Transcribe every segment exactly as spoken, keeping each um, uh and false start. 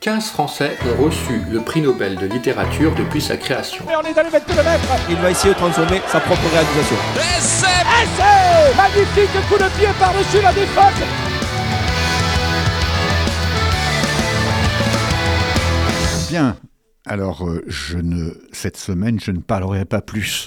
quinze Français ont reçu le prix Nobel de littérature depuis sa création. Et on est allé mettre le mètre. Il va essayer de transformer sa propre réalisation. Essai Essai Magnifique coup de pied par-dessus la défense. Bien. Alors, euh, je ne, cette semaine, je ne parlerai pas plus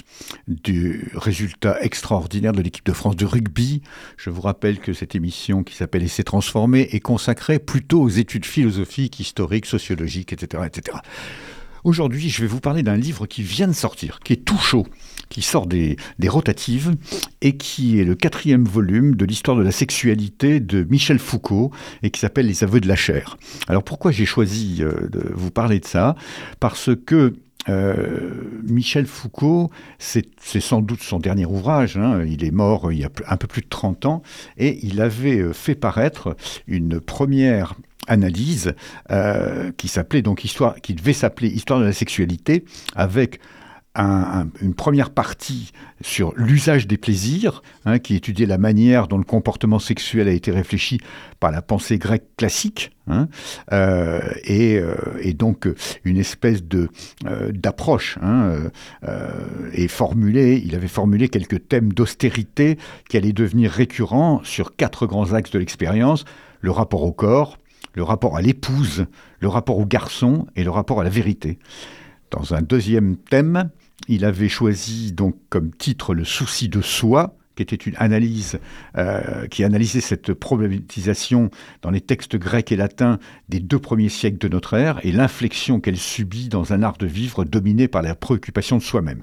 du résultat extraordinaire de l'équipe de France de rugby. Je vous rappelle que cette émission qui s'appelle Essai transformé est consacrée plutôt aux études philosophiques, historiques, sociologiques, et cetera, et cetera. Aujourd'hui, je vais vous parler d'un livre qui vient de sortir, qui est tout chaud, qui sort des, des rotatives et qui est le quatrième volume de l'histoire de la sexualité de Michel Foucault et qui s'appelle Les aveux de la chair. Alors pourquoi j'ai choisi euh, de vous parler de ça ? Parce que Euh, Michel Foucault, c'est, c'est sans doute son dernier ouvrage, hein. Il est mort il y a un peu plus de trente ans, et il avait fait paraître une première analyse euh, qui s'appelait donc Histoire, qui devait s'appeler Histoire de la sexualité, avec Un, un, une première partie sur l'usage des plaisirs, hein, qui étudiait la manière dont le comportement sexuel a été réfléchi par la pensée grecque classique, hein, euh, et, euh, et donc une espèce de, euh, d'approche, hein, euh, et formulé, il avait formulé quelques thèmes d'austérité qui allaient devenir récurrents sur quatre grands axes de l'expérience: le rapport au corps, le rapport à l'épouse, le rapport au garçon et le rapport à la vérité. Dans un deuxième thème, il avait choisi donc comme titre le souci de soi, qui était une analyse euh, qui analysait cette problématisation dans les textes grecs et latins des deux premiers siècles de notre ère et l'inflexion qu'elle subit dans un art de vivre dominé par la préoccupation de soi-même.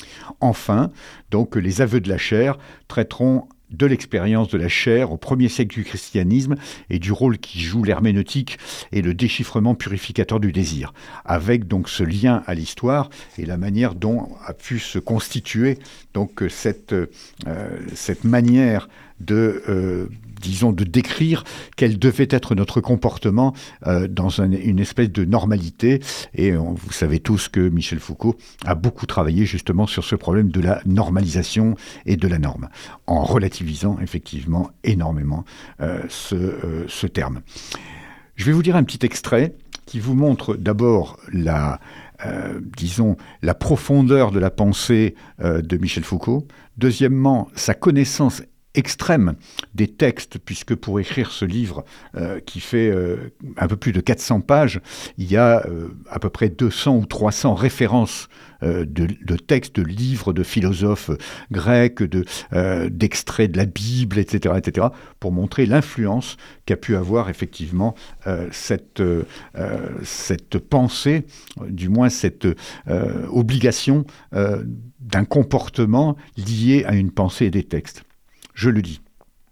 Enfin, donc, les aveux de la chair traiteront de l'expérience de la chair au premier siècle du christianisme et du rôle qui joue l'herméneutique et le déchiffrement purificateur du désir, avec donc ce lien à l'histoire et la manière dont a pu se constituer donc cette, euh, cette manière de, euh, disons, de décrire quel devait être notre comportement euh, dans un, une espèce de normalité. Et on, vous savez tous que Michel Foucault a beaucoup travaillé justement sur ce problème de la normalisation et de la norme, en relativisant effectivement énormément euh, ce, euh, ce terme. Je vais vous dire un petit extrait qui vous montre d'abord la, euh, disons, la profondeur de la pensée euh, de Michel Foucault. Deuxièmement, sa connaissance extrême des textes, puisque pour écrire ce livre euh, qui fait euh, un peu plus de quatre cents pages, il y a euh, à peu près deux cents ou trois cents références euh, de, de textes, de livres, de philosophes grecs, de, euh, d'extraits de la Bible, et cetera, et cetera, pour montrer l'influence qu'a pu avoir effectivement euh, cette, euh, cette pensée, du moins cette euh, obligation euh, d'un comportement lié à une pensée et des textes. Je le dis.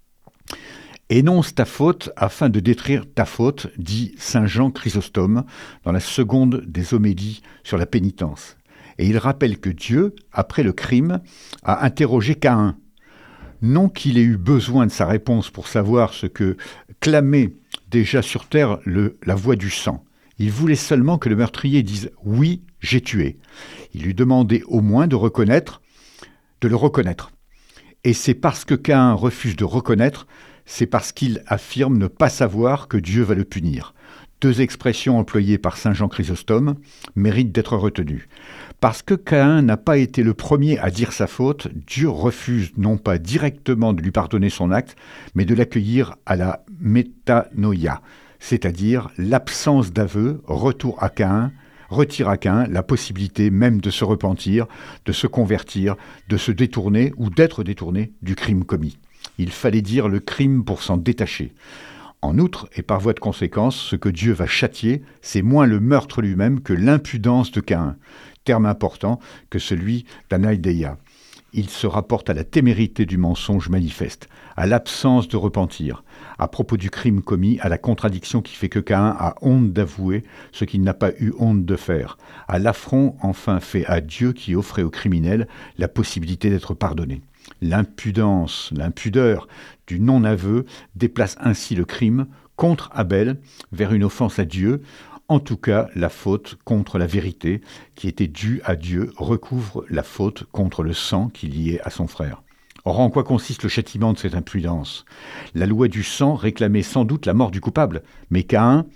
Énonce ta faute afin de détruire ta faute, dit saint Jean Chrysostome dans la seconde des homélies sur la pénitence. Et il rappelle que Dieu, après le crime, a interrogé Caïn. Non qu'il ait eu besoin de sa réponse pour savoir ce que clamait déjà sur terre le, la voix du sang. Il voulait seulement que le meurtrier dise « Oui, j'ai tué ». Il lui demandait au moins de reconnaître, de le reconnaître. Et c'est parce que Caïn refuse de reconnaître, c'est parce qu'il affirme ne pas savoir que Dieu va le punir. Deux expressions employées par saint Jean Chrysostome méritent d'être retenues. Parce que Caïn n'a pas été le premier à dire sa faute, Dieu refuse non pas directement de lui pardonner son acte, mais de l'accueillir à la métanoïa, c'est-à-dire l'absence d'aveu, retour à Caïn, retire à Caïn la possibilité même de se repentir, de se convertir, de se détourner ou d'être détourné du crime commis. Il fallait dire le crime pour s'en détacher. En outre, et par voie de conséquence, ce que Dieu va châtier, c'est moins le meurtre lui-même que l'impudence de Caïn, terme important que celui d'Anaïdeia. Il se rapporte à la témérité du mensonge manifeste, à l'absence de repentir, à propos du crime commis, à la contradiction qui fait que Caïn a honte d'avouer ce qu'il n'a pas eu honte de faire, à l'affront enfin fait à Dieu qui offrait aux criminels la possibilité d'être pardonné. L'impudence, l'impudeur du non-aveu déplace ainsi le crime contre Abel vers une offense à Dieu. En tout cas, la faute contre la vérité qui était due à Dieu recouvre la faute contre le sang qui liait à son frère. Or, en quoi consiste le châtiment de cette impudence ? La loi du sang réclamait sans doute la mort du coupable, mais Caïn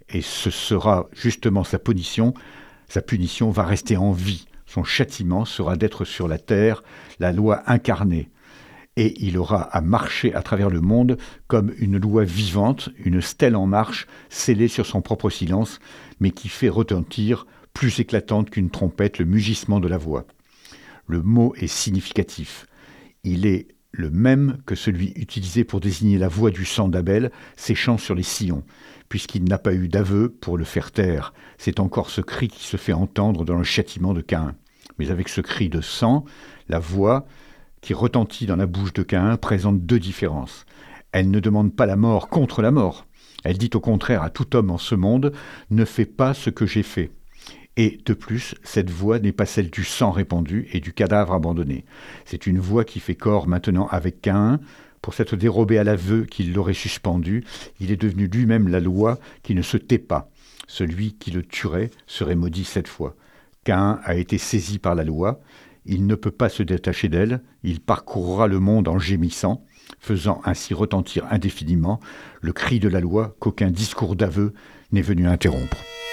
et ce sera justement sa punition. Sa punition va rester en vie. Son châtiment sera d'être sur la terre la loi incarnée. Et il aura à marcher à travers le monde comme une loi vivante, une stèle en marche, scellée sur son propre silence, mais qui fait retentir, plus éclatante qu'une trompette, le mugissement de la voix. Le mot est significatif. Il est le même que celui utilisé pour désigner la voix du sang d'Abel séchant sur les sillons, puisqu'il n'a pas eu d'aveu pour le faire taire. C'est encore ce cri qui se fait entendre dans le châtiment de Caïn. Mais avec ce cri de sang, la voix qui retentit dans la bouche de Caïn présente deux différences. Elle ne demande pas la mort contre la mort. Elle dit au contraire à tout homme en ce monde « Ne fais pas ce que j'ai fait ». Et de plus, cette voix n'est pas celle du sang répandu et du cadavre abandonné. C'est une voix qui fait corps maintenant avec Caïn. Pour s'être dérobé à l'aveu qu'il l'aurait suspendu, il est devenu lui-même la loi qui ne se tait pas. Celui qui le tuerait serait maudit cette fois. Caïn a été saisi par la loi. Il ne peut pas se détacher d'elle. Il parcourra le monde en gémissant, faisant ainsi retentir indéfiniment le cri de la loi qu'aucun discours d'aveu n'est venu interrompre.